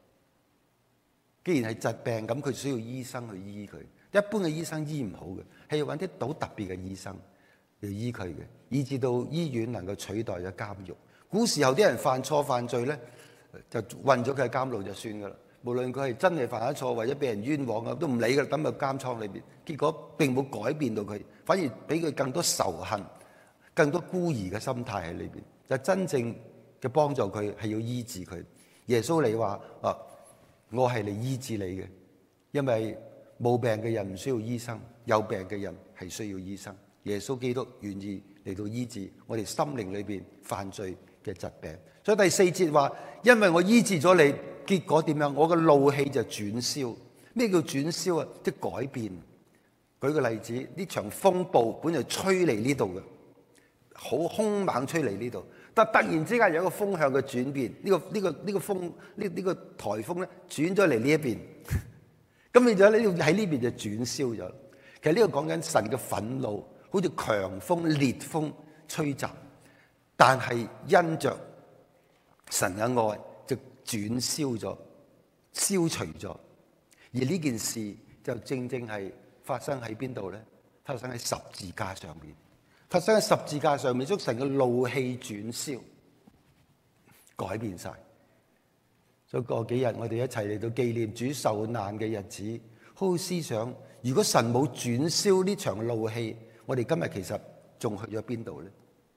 既然係疾病，咁佢需要醫生去醫佢。一般嘅醫生醫唔好嘅，係要揾啲到特別嘅醫生嚟醫佢嘅，以至到醫院能夠取代咗監獄。古時候啲人犯錯犯罪咧，就韞咗佢喺監牢就算噶啦。無論佢係真係犯咗錯，或者俾人冤枉啊，都唔理噶啦，等喺監倉裏邊。結果並冇改變到佢，反而俾佢更多仇恨、更多孤兒嘅心態喺裏邊。就真正嘅幫助佢係要醫治佢。耶穌你話啊，我係嚟醫治你嘅，因為冇病嘅人唔需要醫生，有病嘅人係需要醫生。耶穌基督願意嚟到醫治我哋心靈裏邊犯罪嘅疾病。所以第4節話，因為我醫治咗你，結果點樣？我嘅怒氣就轉消。咩叫轉消啊？即係改變。舉個例子，呢場風暴本來吹嚟呢度嘅，好兇猛吹嚟呢度，但突然之間有一個風向嘅轉變，呢個風呢個颱風咧轉咗嚟呢一邊，咁變咗呢喺呢邊就轉消咗。其實呢個講緊神嘅憤怒，好似強風烈風吹襲，但係因着神嘅愛就轉消咗、消除咗。而呢件事就正正係發生喺邊度咧？發生喺十字架上面，發生喺十字架上面，將神嘅怒氣轉消，改變晒。所以過幾日我哋一齊嚟到紀念主受難嘅日子，好好思想，如果神冇轉消呢場怒氣，我哋今日其實仲去咗邊度咧？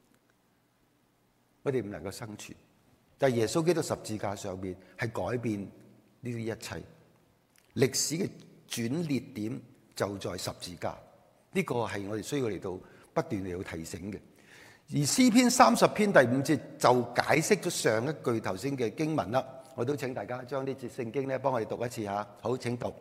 我哋唔能夠生存。但係耶穌基督十字架上面係改變呢啲一切，歷史嘅轉捩點就在十字架。呢個係我哋需要嚟到不斷嚟到提醒嘅。而詩篇30篇第5節就解釋咗上一句頭先嘅經文啦。我都請大家將呢節聖經咧幫我哋讀一次吓。好，請讀。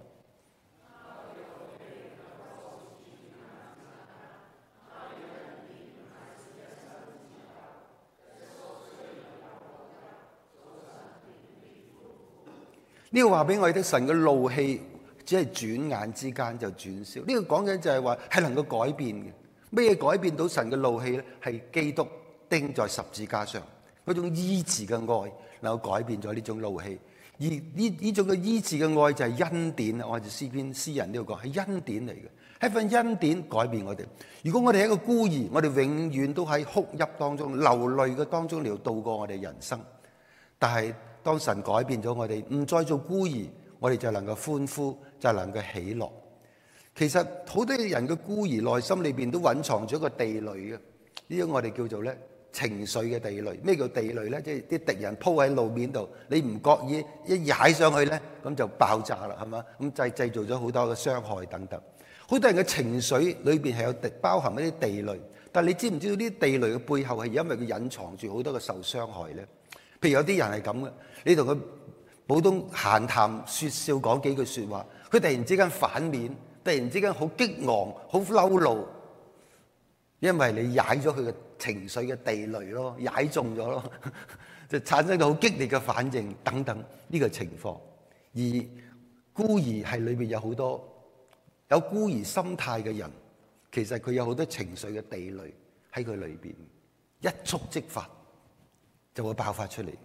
呢個話俾我哋聽，神嘅怒氣只係轉眼之間就轉消。呢個講緊就係話係能夠改變嘅。咩嘢改變到神嘅怒氣咧？係基督釘在十字架上嗰種醫治嘅愛，能夠改變咗呢種怒氣。而呢種嘅醫治嘅愛就係恩典。我哋詩人呢度講係恩典嚟嘅，係份恩典改變我哋。如果我哋係一個孤兒，我哋永遠都喺哭泣當中、流淚嘅當中嚟到度過我哋人生。但係當神改變咗我哋，唔再做孤兒，我哋就能夠歡呼，就能夠喜樂。其實好多人嘅孤兒內心裏邊都蘊藏咗一個地雷嘅，呢種我哋叫做咧情緒嘅地雷。咩叫地雷咧？即係啲敵人鋪喺路面度，你唔覺意一踩上去咧，咁就爆炸啦，係嘛？咁製造咗好多嘅傷害等等。好多人嘅情緒裏邊係有包含一啲地雷，但係你知唔知道呢啲地雷嘅背後係因為佢隱藏住好多嘅受傷害咧？譬如有啲人係咁嘅，你同佢普通閒談説笑講幾句説話，佢突然之間反面，突然之間好激昂、好嬲怒，因為你踩咗佢嘅情緒嘅地雷咯，踩中咗咯，就產生到好激烈嘅反應等等呢個情況。而孤兒係裏邊有好多有孤兒心態嘅人，其實佢有好多情緒嘅地雷喺佢裏邊，一觸即發就會爆發出嚟。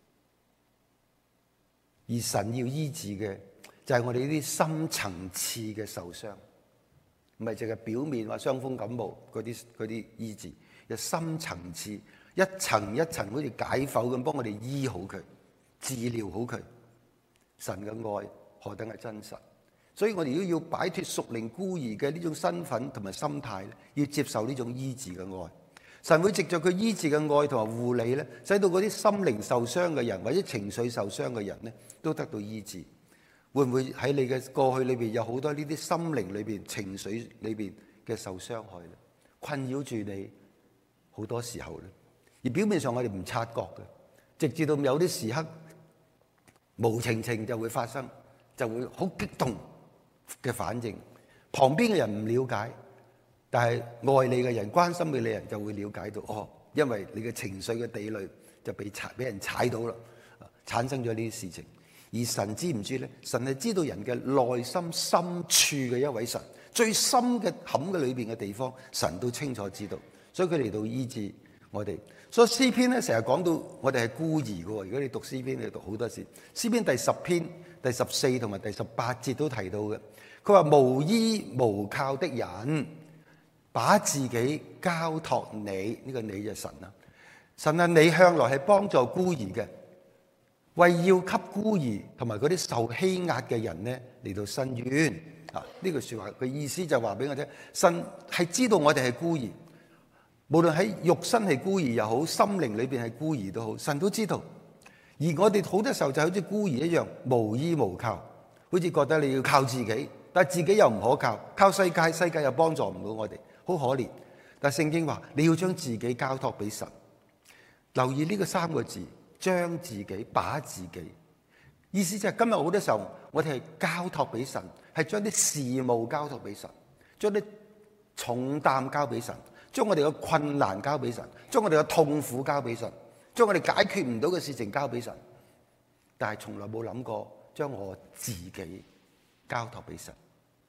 而神要醫治嘅就係我哋呢啲深層次嘅受傷，唔係淨係表面話傷風感冒嗰啲醫治，有深層次一層一層好似解剖咁幫我哋醫好佢，治療好佢。神嘅愛何等係真實，所以我哋都要擺脫屬靈孤兒嘅呢種身份同埋心態，要接受呢種醫治嘅愛。神會藉着佢醫治嘅愛同埋護理咧，使到嗰啲心靈受傷嘅人或者情緒受傷嘅人咧，都得到醫治。會唔會喺你嘅過去裏邊有好多呢啲心靈裏邊、情緒裏邊嘅受傷害咧，困擾住你好多時候咧？而表面上我哋唔察覺嘅，直至到有啲時刻無情情就會發生，就會好激動嘅反應。旁邊嘅人唔了解，但係愛你嘅人、關心嘅你人就會了解到，哦，因為你嘅情緒嘅地雷就俾人踩到啦，產生咗呢啲事情。而神知唔知咧？神係知道人嘅內心深處嘅一位神，最深嘅冚嘅裏邊嘅地方，神都清楚知道，所以佢嚟到醫治我哋。所以詩篇咧成日講到我哋係孤兒嘅。如果你讀詩篇，你讀好多次。詩篇第10篇第14同埋第18節都提到嘅。佢話無依無靠的人，把自己交託你，呢個你就神啦。神啊，你向來係幫助孤兒嘅，為要給孤兒同埋嗰啲受欺壓嘅人咧嚟到伸冤。啊，呢句說話佢意思就話俾我聽，神係知道我哋係孤兒。無論喺肉身係孤兒又好，心靈裏邊係孤兒都好，神都知道。而我哋好多時候就好似孤兒一樣，無依無靠，好似覺得你要靠自己，但係自己又唔可靠，靠世界，世界又幫助唔到我哋，好可憐。但係聖經話你要將自己交託俾神。留意呢個3個字，將自己，把自己，意思就係今日好多時候我哋係交託俾神，係將啲事務交託俾神，將啲重擔交俾神，將我哋嘅困難交俾神，將我哋嘅痛苦交俾神，將我哋解決唔到嘅事情交俾神，但係從來冇諗過將我自己交託俾神。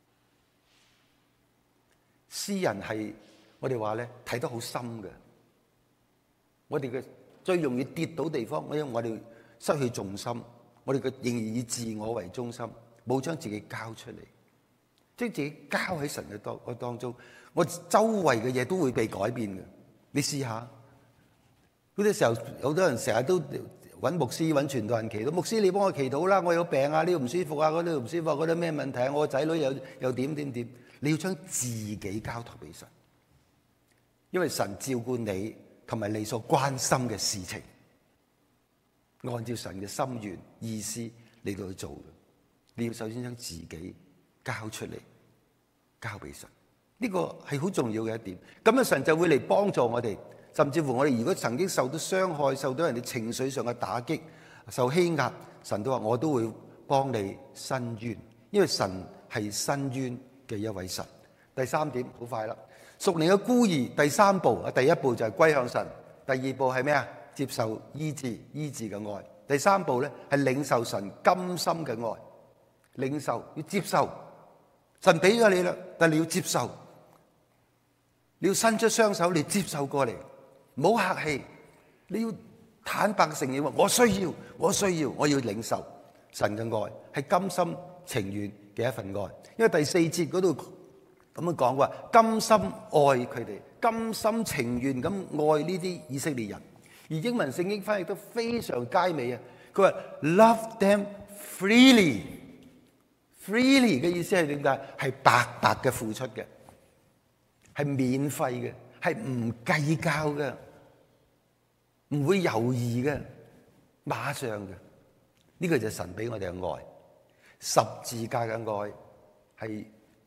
詩人係我哋話咧睇得好深嘅，我哋嘅最容易跌倒地方，因為我哋失去重心，我哋嘅仍然以自我為中心，冇將自己交出嚟，將自己交喺神嘅當中，我周圍嘅嘢都會被改變嘅。你試下，嗰啲時候好多人成日都揾牧師、揾傳道人祈禱，牧師你幫我祈禱啦，我有病啊，呢度唔舒服啊，嗰度唔舒服啊，嗰啲咩問題啊，我個仔女又點點點，你要將自己交託俾神，因為神照顧你同埋你所關心嘅事情，按照神嘅心願意思嚟到去做嘅。你要首先將自己交出嚟，交俾神，呢個係好重要嘅一點。咁樣神就會嚟幫助我哋，甚至乎我哋如果曾經受到傷害，受到人哋情緒上嘅打擊，受欺壓，神都話我都會幫你伸冤，因為神係伸冤嘅一位神。第3點好快啦，屬靈嘅孤兒第3步啊，第1步就係歸向神，第2步係咩啊？接受醫治嘅愛。第3步咧係領受神甘心嘅愛，領受要接受，神俾咗你啦，但係你要接受，你要伸出雙手嚟接受過嚟，唔好客氣，你要坦白承認話我需要，我要領受神嘅愛，係甘心情願嘅一份愛。因為第4節嗰度咁樣講話，甘心愛佢哋，甘心情願咁愛呢啲以色列人。而英文聖經翻譯都非常佳美啊！佢話 Love them freely 嘅意思係點解？係白白嘅付出嘅，係免費嘅，係唔計較嘅，唔會猶豫嘅，馬上嘅。呢個就係神俾我哋嘅愛，十字架嘅愛係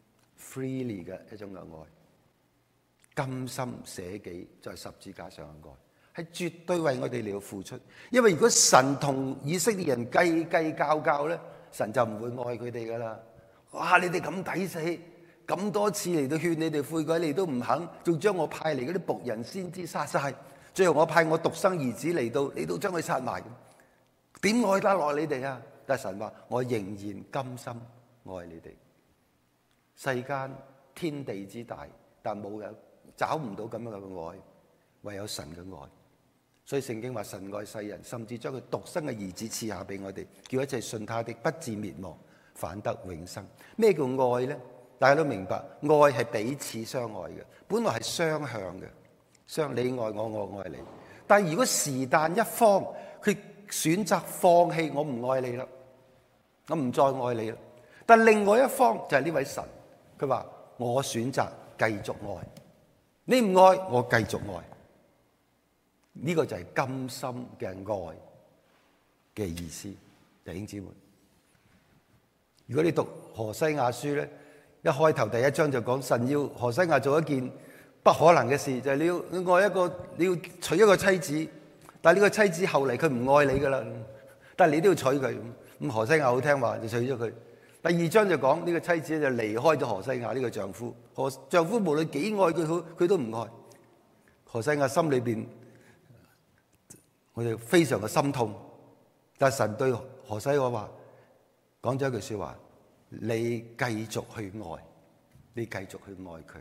freely 嘅一種嘅愛，甘心捨己在十字架上嘅愛。係絕對為我哋嚟到付出，因為如果神同以色列人計較咧，神就唔會愛佢哋噶啦。哇！你哋咁抵死，咁多次嚟到勸你哋悔改，你都唔肯，仲將我派嚟嗰啲僕人先知殺晒，最後我派我獨生兒子嚟到將佢殺埋，點愛得落你哋啊？但係神話我仍然甘心愛你哋。 世間天地之大，但找唔到咁樣嘅愛，唯有神嘅愛。所以聖經話神愛世人，甚至將佢獨生嘅兒子賜下俾我哋，叫一切信他的不至滅亡，反得永生。咩叫愛呢？大家都明白，愛係彼此相愛嘅，本來係雙向嘅，你愛我，我愛你。但係如果是但一方佢選擇放棄，我唔愛你啦，我唔再愛你啦。但另外一方就係呢位神，佢話我選擇繼續愛，你唔愛我繼續愛。呢個就係甘心嘅愛嘅意思，弟兄姊妹。如果你讀何西亞書咧，一開頭第一章就講神要何西亞做一件不可能嘅事，就係你要娶一個妻子，但係呢個妻子後嚟佢唔愛你噶啦，但係你都要娶佢。咁何西亞好聽話就娶咗佢。第二章就講呢個妻子就離開咗何西亞呢個丈夫，丈夫無論幾愛佢，佢都唔愛。何西亞心裏邊，我哋非常嘅心痛，但係神對何西亞話講咗一句說話：你繼續去愛，你繼續去愛佢。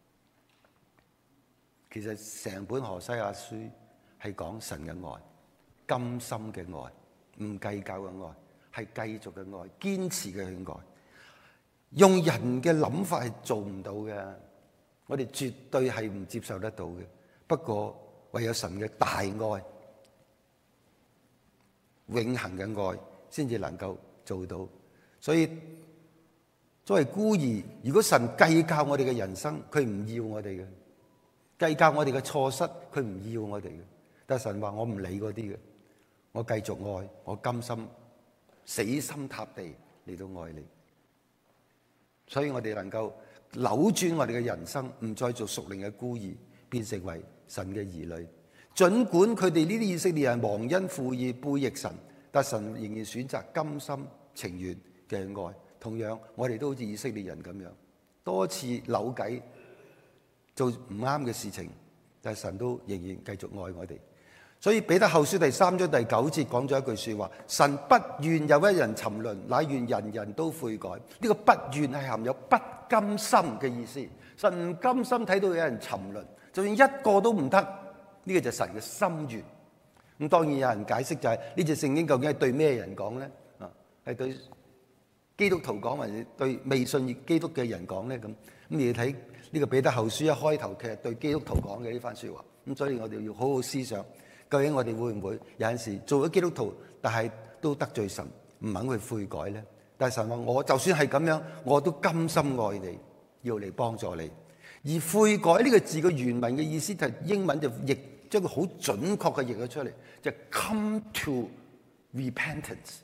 其實成本何西亞書係講神嘅愛，甘心嘅愛，唔計較嘅愛，係繼續嘅愛，堅持嘅去愛。用人嘅諗法係做唔到嘅，我哋絕對係唔接受得到嘅。不過唯有神嘅大愛，永恆嘅愛先至能夠做到。所以作為孤兒，如果神計較我哋嘅人生，佢唔要我哋嘅；計較我哋嘅錯失，佢唔要我哋嘅。但神話我唔理嗰啲嘅，我繼續愛，我甘心死心塌地嚟到愛你。所以我哋能夠扭轉我哋嘅人生，唔再做屬靈嘅孤兒，變成為神嘅兒女。儘管佢哋呢啲以色列人忘恩負義、背逆神，但神仍然選擇甘心情願嘅愛。同樣，我哋都好似以色列人咁樣，多次扭計做唔啱嘅事情，但係神都仍然繼續愛我哋。所以彼得後書第3章第9節講咗一句說話：神不願有一人沉淪，乃願人人都悔改。呢個不願係含有不甘心嘅意思。神唔甘心睇到有人沉淪，就算一個都唔得，呢個就係神嘅心願。咁當然有人解釋就係呢隻聖經究竟係對咩人講咧？係對基督徒講，還是對未信基督嘅人講咧？咁你睇呢個彼得後書一開頭，其實對基督徒講嘅呢番說話。咁所以我哋要好好思想，究竟我哋會唔會有陣時做咗基督徒，但係都得罪神，唔肯去悔改咧？但係神話我就算係咁樣，我都甘心愛你，要嚟幫助你。而悔改呢個字嘅原文嘅意思就係英文就譯將佢好準確嘅譯咗出嚟，就係 come to repentance。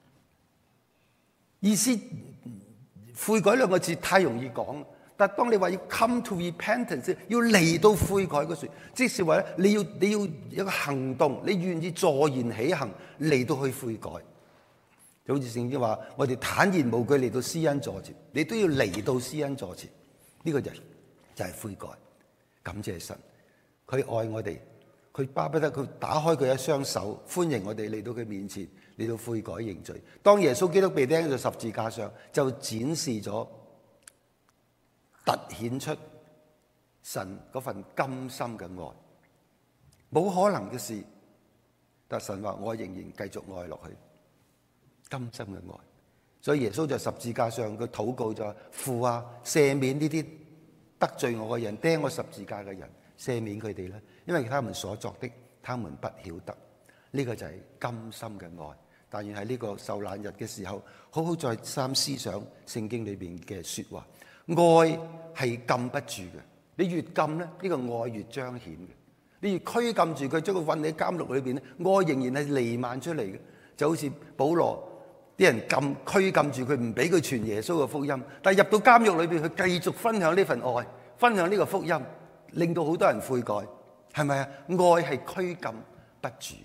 意思悔改兩個字太容易講，但係當你話要 come to repentance， 要嚟到悔改嗰時，即是話咧你要有一個行動，你願意坐言起行嚟到去悔改。就好似聖經話，我哋坦然無懼嚟到施恩座前，你都要嚟到施恩座前。呢個就係悔改。感謝神，佢愛我哋，佢巴不得佢打開佢一雙手，歡迎我哋嚟到佢面前，嚟到悔改認罪。當耶穌基督被釘喺十字架上，就展示咗、凸顯出神嗰份甘心嘅愛。冇可能嘅事，但神話我仍然繼續愛落去，甘心嘅愛。所以耶穌在十字架上佢禱告就話：父啊，赦免呢啲得罪我嘅人，釘我十字架嘅人，赦免佢哋啦，因為他們所作的，他們不曉得。呢個就係甘心嘅愛。但願喺呢個受難日嘅時候，好好再三思想聖經裏邊嘅說話。愛係禁不住嘅，你越禁咧，呢個愛越彰顯嘅。你越拘禁住佢，將佢困喺監獄裏邊咧，愛仍然係彌漫出嚟嘅。就好似保羅啲人拘禁住佢，唔俾佢傳耶穌嘅福音，但係入到監獄裏邊，佢繼續分享呢份愛，分享呢個福音，令到好多人悔改，係咪啊？愛係拘禁不住。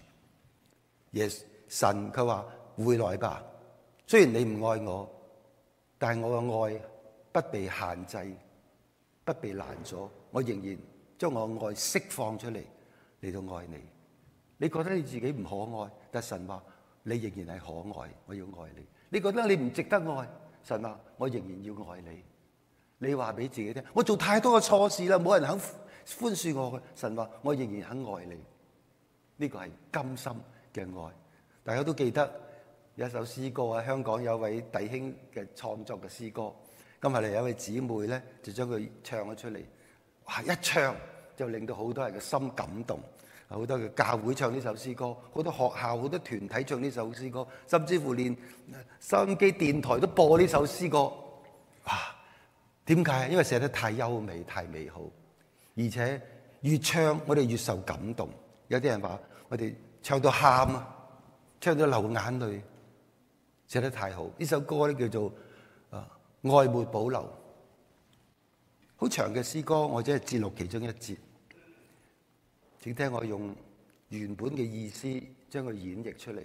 神佢話回來吧，雖然你唔愛我，但係我嘅愛不被限制，不被攔阻，我仍然將我嘅愛釋放出嚟到愛你。你覺得你自己唔可愛，但神話你仍然係可愛，我要愛你。你覺得你唔值得愛，神話我仍然要愛你。 你話俾自己聽，我做太多嘅錯事啦，冇人肯寬恕我嘅。神話我仍然肯愛你，呢個係甘心嘅愛。大家都記得有一首詩歌啊，香港有位弟兄嘅創作嘅詩歌，今日嚟有位姊妹咧就將佢唱咗出嚟，哇！一唱就令到好多人嘅心感動。好多嘅教會唱呢首詩歌，好多學校、好多團體唱呢首詩歌，甚至乎連收音機、電台都播呢首詩歌。哇！點解？因為寫得太優美、太美好，而且越唱我哋越受感動。有啲人話我哋唱到喊啊，唱到流眼淚，寫得太好。呢首歌咧叫做愛沒保留，好長嘅詩歌，我只係節錄其中一節。請聽我用原本嘅意思將佢演繹出嚟。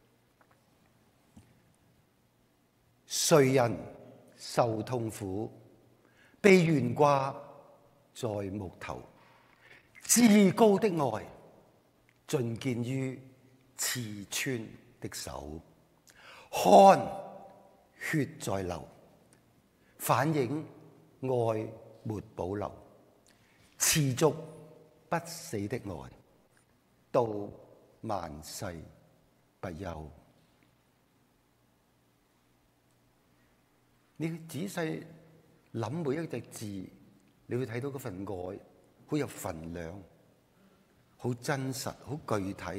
誰人受痛苦，被懸掛在木頭，至高的愛盡見於刺穿的手，看血在流，反映愛沒保留，持續不死的愛，到萬世不休。你仔細諗每一隻字，你會睇到嗰份愛好有分量，好真實，好具體，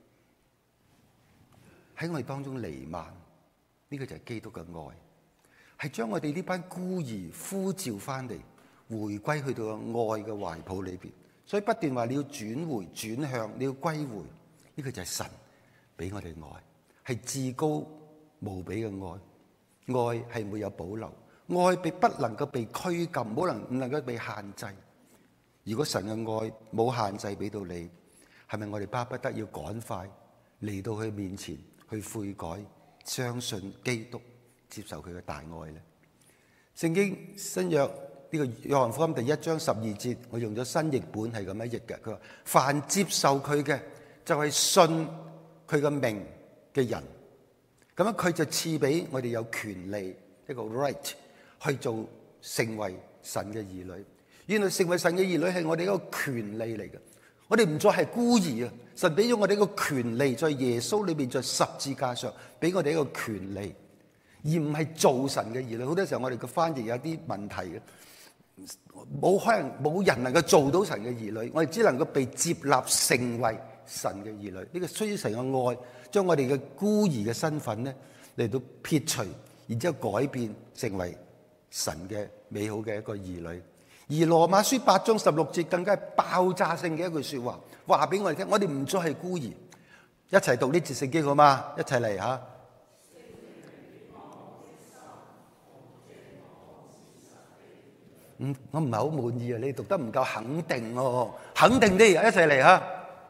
喺我哋當中彌漫。呢個就係基督嘅愛，係將我哋呢班孤兒呼召翻嚟，回歸去到愛嘅懷抱裏邊。所以不斷話你要轉回轉向，你要歸回，呢個就係神俾我哋愛，係至高無比嘅愛。愛係沒有保留，愛不能夠被拘禁，唔能夠被限制。如果神嘅愛冇限制俾到你，係咪我哋巴不得要趕快嚟到佢面前去悔改，相信基督，接受佢嘅大愛呢？聖經新約呢個約翰福音第1章12節，我用咗新譯本係咁樣譯嘅。佢話：凡接受佢嘅，就係信佢嘅名嘅人。咁樣佢就賜俾我哋有權利，一個 right 去做成為神嘅兒女。原來成為神嘅兒女係我哋一個權利嚟嘅。我哋唔再係孤兒啊！神俾咗我哋一個權利，在耶穌裏邊，在十字架上俾我哋一個權利，而唔係做神嘅兒女。好多時候我哋嘅翻譯有啲問題嘅。可能冇人能夠做到神嘅兒女，我哋只能夠被接納成為神嘅兒女。呢個需要神嘅愛，將我哋嘅孤兒嘅身份咧嚟到撇除，然之後改變成為神嘅美好嘅一個兒女。而羅馬書8章16節更加係爆炸性嘅一句說話，話俾我哋聽，我哋唔再係孤兒。一齊讀呢節聖經好嗎？一齊嚟吓。我唔係好滿意啊！你讀得唔夠肯定哦，肯定啲，一齊嚟吓。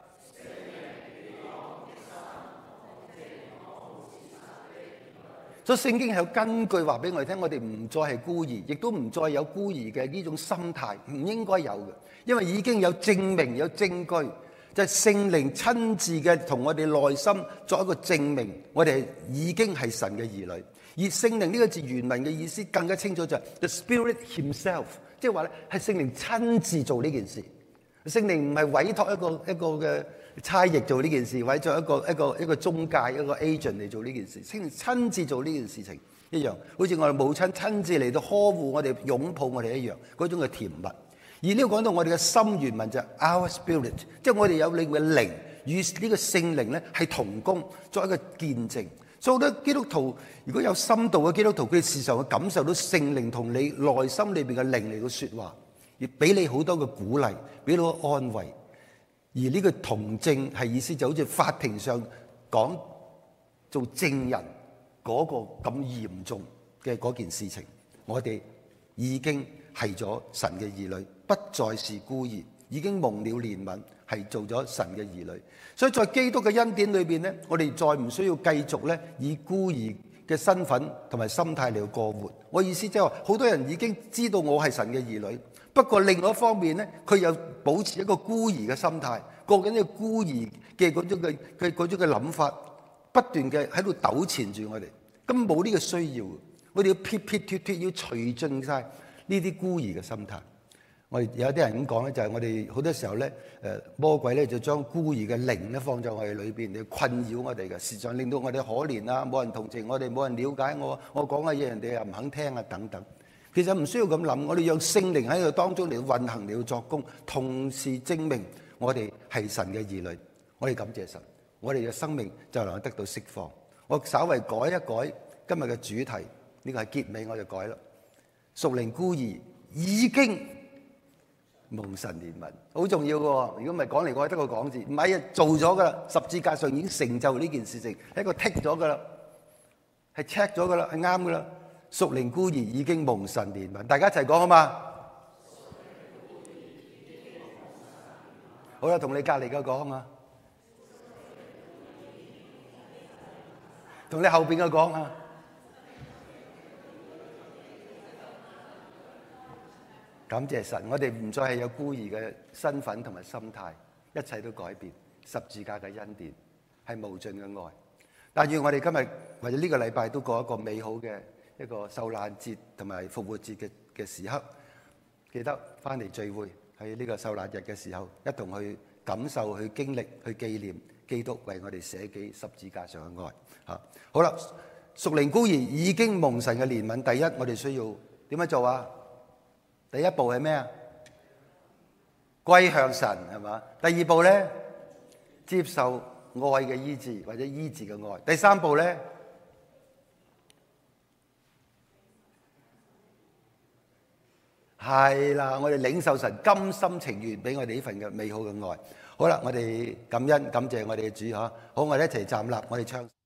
所以聖經係有根據話俾我哋聽，我哋唔再係孤兒，亦都唔再有孤兒嘅呢種心態，唔應該有嘅，因為已經有證明、有證據，就係聖靈親自嘅同我哋內心作一個證明，我哋已經係神嘅兒女。而聖靈呢個字原文嘅意思更加清楚，就係 The Spirit Himself， 即係話咧係聖靈親自做呢件事。聖靈唔係委託一個嘅差役做呢件事，委託一個中介一個 agent 嚟做呢件事。聖靈親自做呢件事情一樣，好似我哋母親親自嚟到呵護我哋、擁抱我哋一樣，嗰種嘅甜蜜。而呢個講到我哋嘅心原文就係 Our Spirit， 即係我哋有你嘅靈與呢個聖靈咧係同工，作一個見證。所以好多基督徒，如果有深度嘅基督徒，佢哋時常會感受到聖靈同你內心裏邊嘅靈嚟到說話，而俾你好多嘅鼓勵，俾到安慰。而呢個同證係意思就好似法庭上講做證人嗰個咁嚴重嘅嗰件事情，我哋已經係咗神嘅兒女，不再是孤兒，已經蒙了憐憫，係做咗神嘅兒女。所以在基督嘅恩典裏邊咧，我哋再唔需要繼續咧以孤兒嘅身份同埋心態嚟過活。我意思即係話，好多人已經知道我係神嘅兒女，不過另外一方面咧，佢又保持一個孤兒嘅心態，過緊呢個孤兒嘅嗰種嘅諗法，不斷嘅喺度糾纏住我哋，根本冇呢個需要。我哋要撇脱，要除盡晒呢啲孤兒嘅心態。我哋有啲人咁講咧，就係我哋好多時候咧，魔鬼咧就將孤兒嘅靈咧放在我哋裏邊，嚟困擾我哋嘅，時常令到我哋可憐啊，冇人同情我哋，冇人了解我講嘅嘢，人哋又唔肯聽啊等等。其實唔需要咁諗，我哋讓聖靈喺度當中嚟運行，嚟作工，同時證明我哋係神嘅兒女。我哋感謝神，我哋嘅生命就能夠得到釋放。我稍微改一改今日嘅主題，呢個係結尾我就改啦。屬靈孤兒已經蒙神憐憫，好重要嘅喎。如果唔係講嚟講去得個講字，唔係啊，做咗噶啦，十字架上已經成就呢件事情，係一個剔咗噶啦，係 check 咗噶啦，係啱噶啦。屬靈孤兒已經蒙神憐憫，大家一齊講好嘛？好啦，同你隔離嘅講啊，同你後邊嘅講啊。感謝神，我哋唔再係有孤兒嘅身份同埋心態，一切都改變。十字架嘅恩典係無盡嘅愛。但願我哋今日或者呢個禮拜都過一個美好嘅一個受難節同埋復活節嘅時刻。記得翻嚟聚會，喺呢個受難日嘅時候，一同去感受、去經歷、去紀念基督為我哋捨己十字架上嘅愛。嚇，好啦，屬靈孤兒已經蒙神嘅憐憫。第一，我哋需要點樣做啊？第一步係咩啊？歸向神係嘛？第二步咧，接受愛嘅醫治或者醫治嘅愛。第三步咧，係啦，我哋領受神甘心情願俾我哋呢份嘅美好嘅愛。好啦，我哋感恩感謝我哋嘅主嚇。好，我哋一齊站立，我哋唱。